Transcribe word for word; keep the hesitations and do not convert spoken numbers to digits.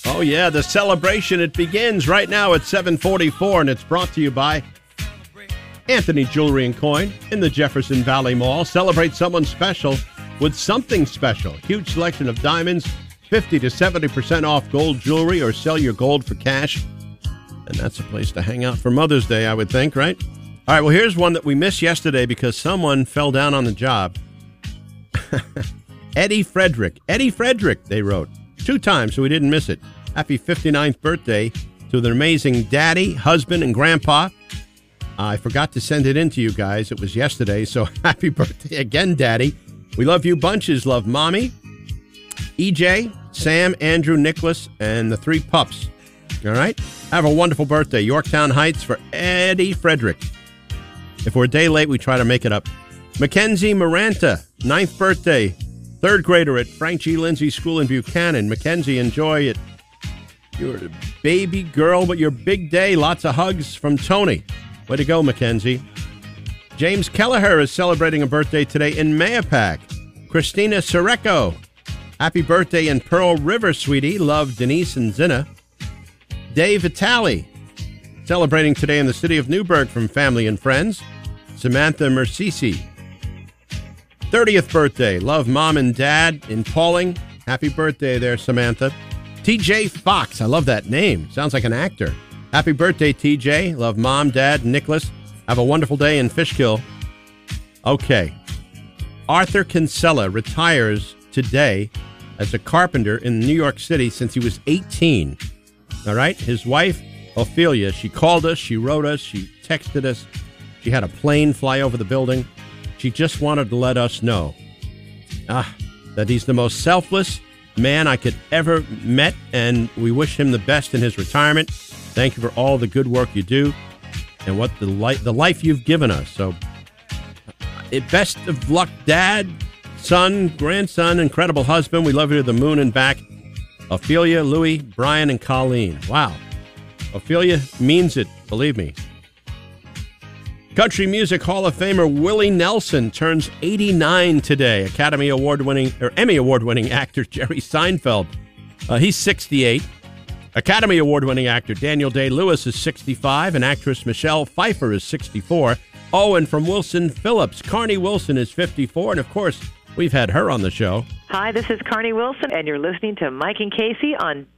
Oh, yeah, the celebration, it begins right now at seven forty-four, and it's brought to you by Anthony Jewelry and Coin in the Jefferson Valley Mall. Celebrate someone special with something special. Huge selection of diamonds, fifty to seventy percent off gold jewelry, or sell your gold for cash. And that's a place to hang out for Mother's Day, I would think, right? All right, well, here's one that we missed yesterday because someone fell down on the job. Eddie Frederick. Eddie Frederick, they wrote. Two times, so we didn't miss it. Happy fifty-ninth birthday to the amazing daddy, husband, and grandpa. I forgot to send it in to you guys. It was yesterday, so happy birthday again, Daddy. We love you bunches. Love Mommy, E J, Sam, Andrew, Nicholas, and the three pups. All right? Have a wonderful birthday. Yorktown Heights for Eddie Frederick. If we're a day late, we try to make it up. Mackenzie Maranta, ninth birthday, third grader at Frank G. Lindsay School in Buchanan. Mackenzie, enjoy it. You're a baby girl, but your big day. Lots of hugs from Tony. Way to go, Mackenzie. James Kelleher is celebrating a birthday today in Mayapack. Christina Sereco. Happy birthday in Pearl River, sweetie. Love Denise and Zinna. Dave Vitale. Celebrating today in the city of Newburgh from family and friends. Samantha Mercisi. thirtieth birthday. Love Mom and Dad in Pauling. Happy birthday there, Samantha. T J Fox. I love that name. Sounds like an actor. Happy birthday, T J. Love Mom, Dad, Nicholas. Have a wonderful day in Fishkill. Okay. Arthur Kinsella retires today as a carpenter in New York City since he was eighteen. All right? His wife, Ophelia, she called us, she wrote us, she texted us. She had a plane fly over the building. She just wanted to let us know ah, that he's the most selfless man I could ever met, and we wish him the best in his retirement. Thank you for all the good work you do and what the, li- the life you've given us. So, uh, best of luck, Dad, son, grandson, incredible husband. We love you to the moon and back. Ophelia, Louie, Brian, and Colleen. Wow. Ophelia means it, believe me. Country Music Hall of Famer Willie Nelson turns eighty-nine today. Academy Award-winning, or Emmy Award-winning actor Jerry Seinfeld. Uh, he's sixty-eight. Academy Award-winning actor Daniel Day-Lewis is sixty-five, and actress Michelle Pfeiffer is sixty-four. Oh, and from Wilson Phillips, Carney Wilson is fifty-four, and of course, we've had her on the show. Hi, this is Carney Wilson, and you're listening to Mike and Casey on